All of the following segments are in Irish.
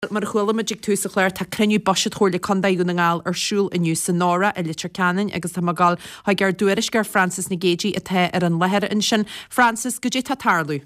Mar chuile me dig túsa chléir tá cruniú bosisiad chóirla condaú na ngáil arsúil iniu Sonora a litir canan agus tá gáil ha gur dúiris gur Francis na Géji a the ar an lethir in sin. Francis, go dé tá tarlú?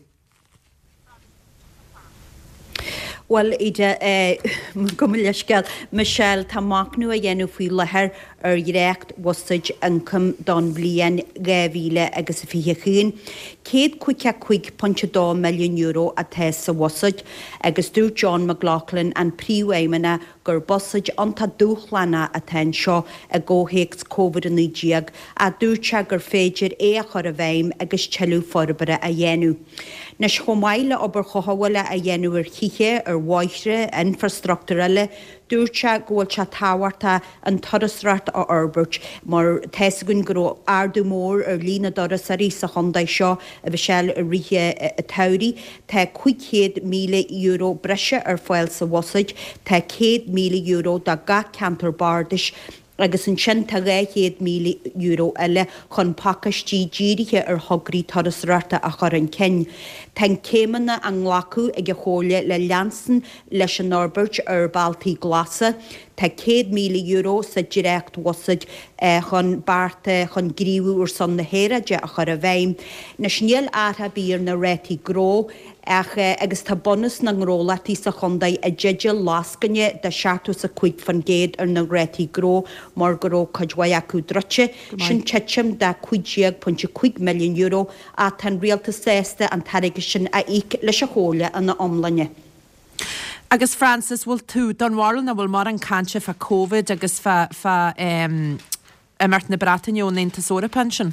Well, ide go leisceil Michelle tá macnú a dhéanú faoi lethir ar dhréacht wasaid income don bblion 2000 agus a fichiún. Céad €5.2 milliún a the sa wasaid agus dú John McLaughlin an príomhhaimena gur bosaid anta dúchlanna a ten seo a ggóhéics COVID-19 a dúirte gur féidir é a chur a bhéim agus teú forbara a dhéanú. Nes chomáile obair chohaile a dhéanú ar chiche ar bhaithre infrastructurale dúirte ggóil se táhairta an torasrat a Albert mar teisgunn go ardú mór ar lína doras a rí sa chondaid seo a bheit seil a rithe a taurí tá €500,000 breise ar fáil sa wasaid tá €100,000 da ga cantar bardis agus an sin tá €100,000 eile chun pacastí díirithe ar thograí torasrata a chur an cin. Tá céimeanna an nglacu ag chóile le leansan leis an Norbert ar baltaí glasa. Tá €100,000 sa direct wasaid chun barta chun gríú ar san na héraide a chur a bhéim. Na sníal átha bíar na réití gró agus tá bonus na ngrólatí sa chundaid a digital lascanne de 7.5 fan géad ar na réití gró mar goró cadhhaid acu drote sin tetim de €5.2 milliún a tan rialta sésta an taige sin a ic leis a chóla an na omlanne. Agus Francis bhfuil tú donhil na bhfuil mar an canse fa COVID agus fa mert na Bratainón ta sóra pension.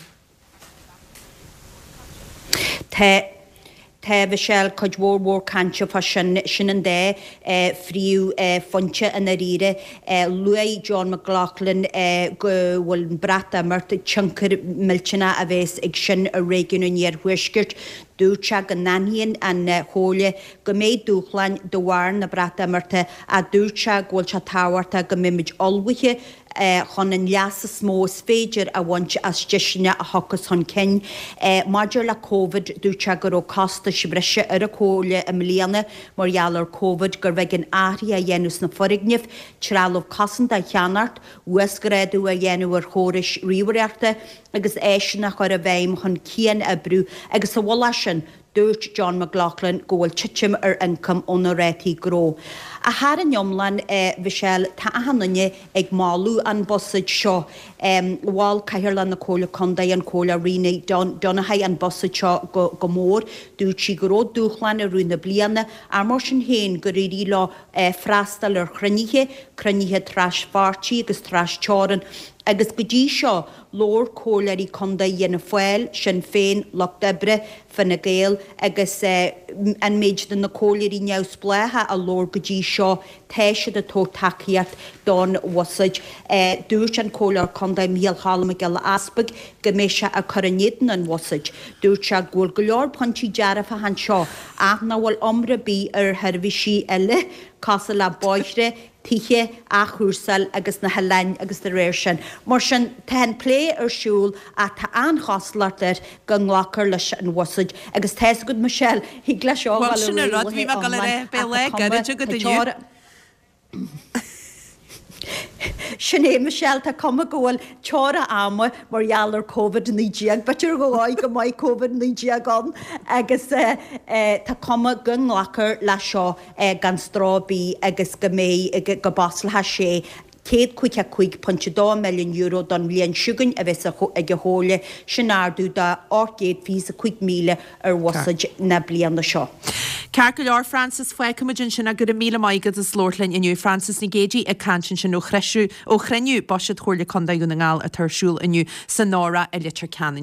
Tá bheit seil chuidhór canse fa sin an dé fríú fonte in a ríre luaid John McLaughlin go bhfuil an brata marta tinkar miltena a bheits ag sin a réigiún níar huisgirt dúirte go naíonn an hóla go méid dúchlein do bhhair na brata marta a dúirte ghfuil se táhairta go mimiid olmhaithe chun an leasa smós féidir a bhaint as deisina a thuchas chun cin. Maidir le COVID dúirte gur ó costa sibrise ar a cóla a mlíana margheallar COVID gur bheith an áthí a dhéanús na forigneamh trealamh cosanta a cheanart, uasgréadú a dhéanú ar chóris riomhreachta agus éisina chur a bhéim chun cían a brú agus a bhla sin dúirt John McLaughlin ggóil titim ar income ón na réití gró. A haar an jomlan bhíseil tá ahananne ag máú an bosaid seo bháil caiirlan na cóla condaid an cóla riine donathe an bosaid seo go mór dúirt si goró dúchlein a rúna bliana a mar sin héin go rií le freistal ar chruníthe tras fartíí agus tras teáran agus go dtí seo lór cólaí condaid dhéana foiil sin féin lech debre fan na géal agus an méid den na cólaí neamh spléthe a lór go dtí seo téise a tó takeíart don wasaid dúirt an cólar condaid míal hála geall aspaig go méise a choranéan an wasaid. Dúirt se ghfuil go leor pontí dearah a han seo ach na bhfuil omra bí ar tharbhísí eile casa le báithre tiche a chúsal agus na helain agus de réir sin. Mar sin ten lé arsúl a tá anchoslartar go nglachar leis an wasaid agus teis go Michelle hí gla seo Sinné Michelle tá cuma ggóil teára ama margheallar COVID-19, betir go bháid go maiid COVID-19 gan agus tá cuma go nglachar le seo gan strábí agus go mé go baslathe sé. €5.2 milliún don bblion siúgann a bheits ag hóla sin ardú de 8,500,000 ar wasaid na bliana seo. Cear go leor Francis foioi cumidjin sin a gur a míle maigad is lóirlainn inniu Francis na Géji a cansin sin ó chreniu bosisiad chóirla condaid na ngáil a tarsúil inniu Sonora a litir canan.